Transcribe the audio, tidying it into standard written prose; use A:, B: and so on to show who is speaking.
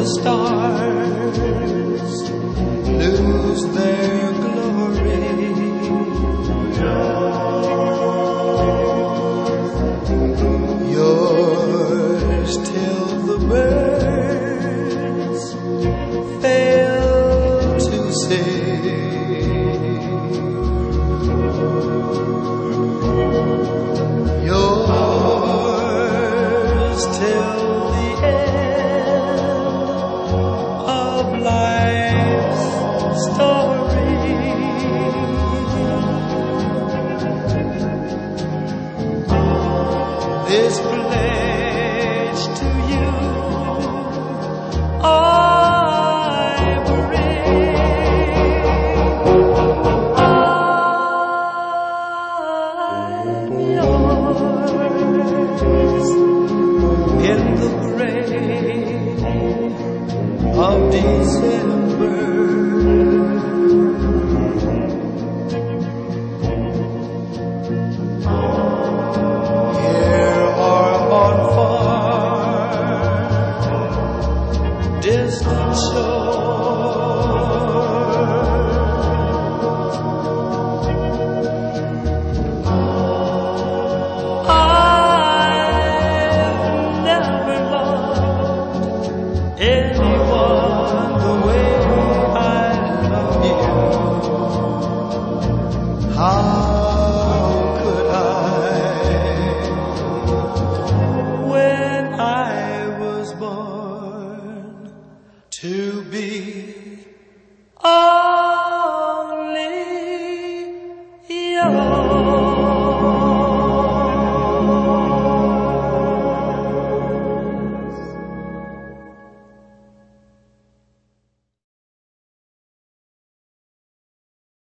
A: stars lose their glory. Yours till the birds fail to sing. Yours till the end of life's story. This pledge to you I bring. I'm yours in the gray of December. Here or on far distant shore, I've never loved anyone the way I love you. How could I, when I was born to be